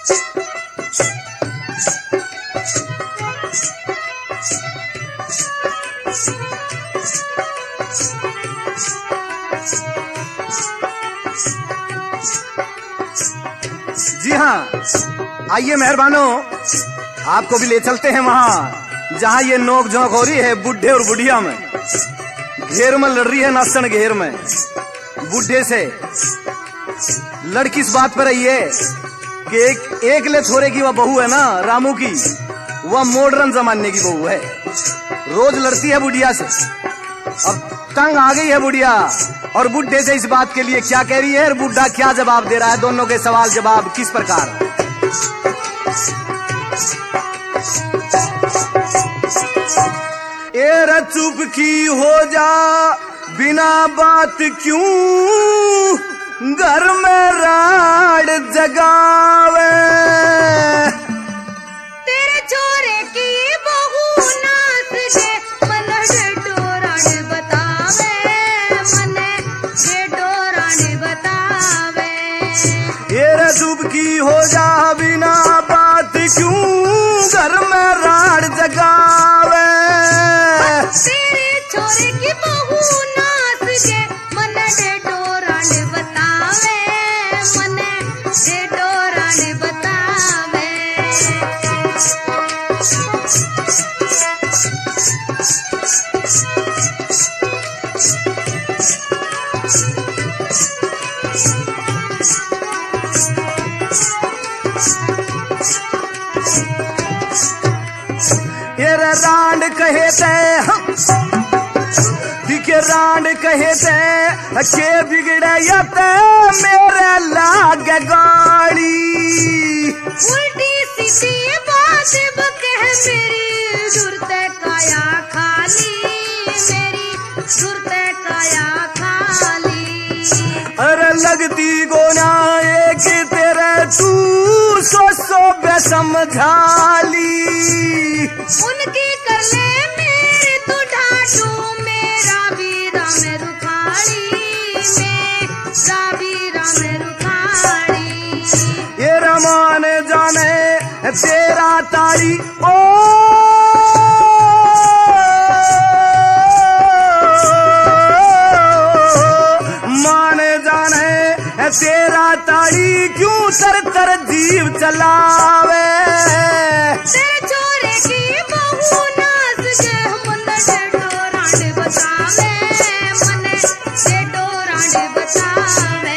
जी हाँ, आइए मेहरबानो, आपको भी ले चलते हैं वहाँ जहाँ ये नोक झोंक हो रही है बुढ़े और बुढ़िया में। घेर में लड़ रही है नासन घेर में बुढ़े से। लड़की इस बात पर रही है कि एक ले छोरे की वह बहू है ना रामू की, वह मॉडर्न जमाने की बहू है। रोज लड़ती है बुढ़िया से, अब तंग आ गई है बुढ़िया और बुढ़े से इस बात के लिए क्या कह रही है और बुढ़ा क्या जवाब दे रहा है। दोनों के सवाल जवाब किस प्रकार है। ए चुप की हो जा बिना बात क्यों, घर में राड जगावे। तेरे छोरे की बहू नाच के मन डोराने बतावे, मन डोराने बतावे। ये चुप की हो जा बिना बात क्यों, घर में राड जगावे। तेरे छोरे की बहू नाच के मन डोराने बतावे, मन डोराने बतावे। ये रांड कहे थे हम दिखे रांड कहे थे के बिगड़े या ते मेरे लाग गाड़ी। उल्टी सीधी बात बकह मेरी सुरते काया खाली, मेरी सुरते काया खाली। अरे लगती गोना एक तेरे तू सो समझाली। उनकी करने मेरे तू ढाटू, मेरा वीरा में रुखाड़ी, मेरा वीरा में रुखाड़ी। ये रमान जाने तेरा तारी ओ मान जाने तेरा तारी क्यों तर तर जीव चलावे। तेरे छोरे की बहू नाच के मन डोराने बतावे, मन डोराने बतावे।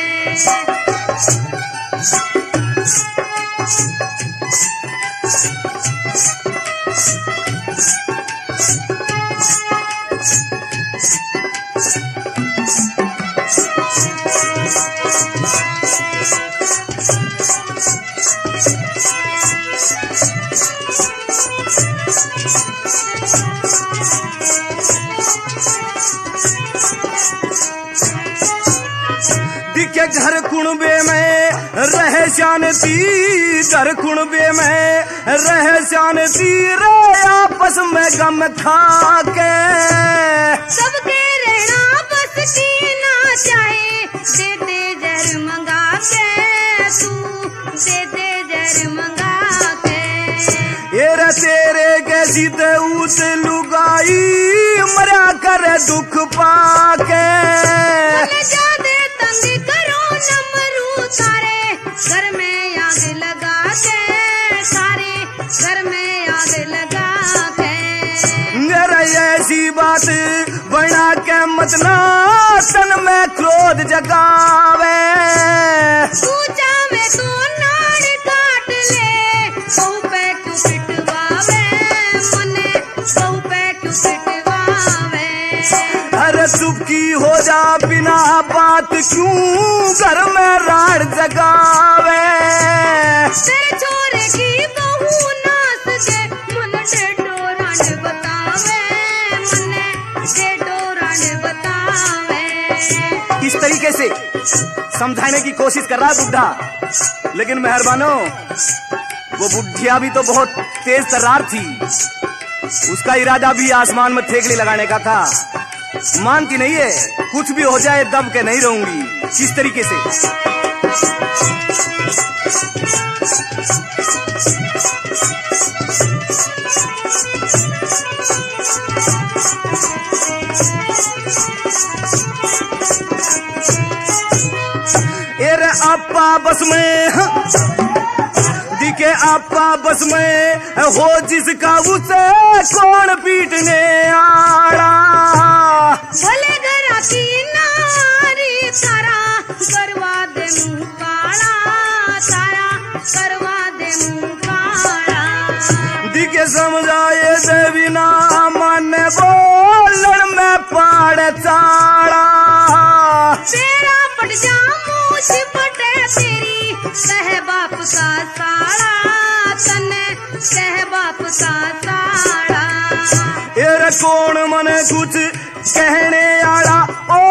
दिखे घर कुणबे में रहे शांति, घर कुणबे में रहे शांति रे आपस में गम खा के। सबके रहना बस जीना चाहे, दे दे जर मंगा के, तू दे दे जर मंगा के। ये रे तेरे के सीधे उस लुगाई मरा करे दुख पाके। जादे तंग करो नमरू तारे, घर में आग लगा के, सारे घर में आग लगा के। मेरा ऐसी बात बना के मतना तन में क्रोध जगावे। तू चाहे तो नाड़ काट ले, बहू पे क्यों पिटवावे, मने बहू पे क्यों पिटवावे। अरे चुपकी हो जा बिना बात क्यों, घर में राड जगावे। तेरे छोरे की बहू नाच के मन डोराने बतावे, मन डोराने बतावे। इस तरीके से समझाने की कोशिश कर रहा है बुढ़ा, लेकिन मेहरबानो वो बुढ़िया भी तो बहुत तेज तर्रार थी। उसका इरादा भी आसमान में ठेकली लगाने का था। मानती नहीं है, कुछ भी हो जाए दब के नहीं रहूंगी। किस तरीके से आपा बस में, दिखे आपा बस में हो जिसका उसे कौन पीटने आड़ा। भले घरा की नारी तारा करवा दे मुंह काला, तारा करवा दे मुंह काला। दिखे समझाए देवी ना मन बोलन में पाड़ चाड़ा। तेरा पट जामू छिपटे तेरी कह बाप का साड़ा, तने कह बाप का साड़ा। एरे कौन मने कुछ कहने आड़ा, ओ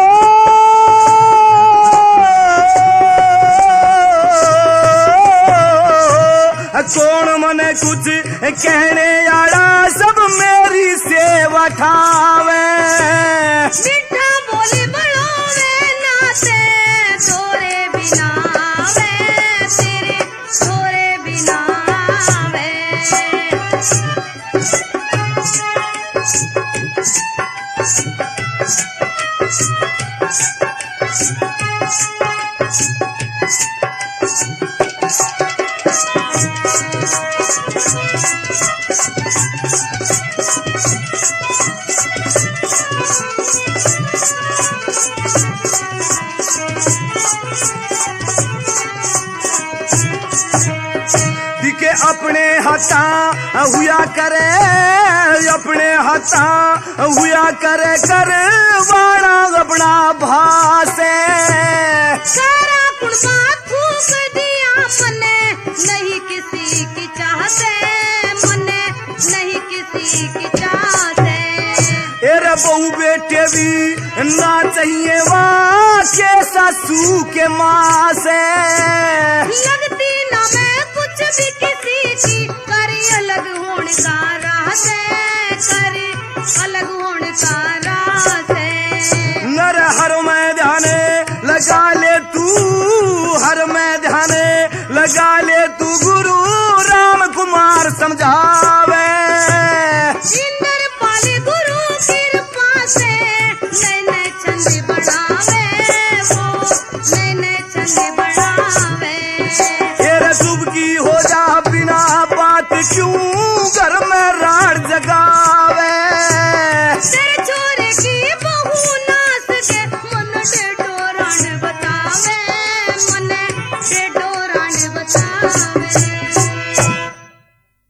कौन मने कुछ कहने आड़ा, सब मेरी सेवा ठावे। मीठा बोले बड़ोवे नाते तोरे बिना वे, तेरे तोरे बिना वे। दिखे अपने हथा हुआ करे, अपने हथा हुआ करे कर वाणा अपना भासे। सारा कुर्बा फूक दिया मने नहीं किसी की चाहते, मने नहीं किसी की चाहते। एरे बहू बेटे भी ना चाहिए वहाँ के सासू के माँ से। लगती ना मैं कुछ भी किसी की, करी अलग होने का राह से, करी अलग होने का राह से। नर हर मैदान लगा ले तू, हर मैदान लगा ले तू, गुरु राम कुमार समझावे। इंदर पाले गुरु कृपा से नए नए छंद बढ़ावे, वो नए नए छंद बढ़ावे। तेरे शुभ की हो जा बिना बात क्यों घर में राड जगावे। तेरे छोरे की बहू नाच के मन डोरान बतावे, मन डोरान बतावे।